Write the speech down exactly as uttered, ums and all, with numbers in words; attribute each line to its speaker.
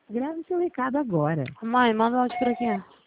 Speaker 1: Grave seu recado agora.
Speaker 2: Mãe, manda o áudio por aqui.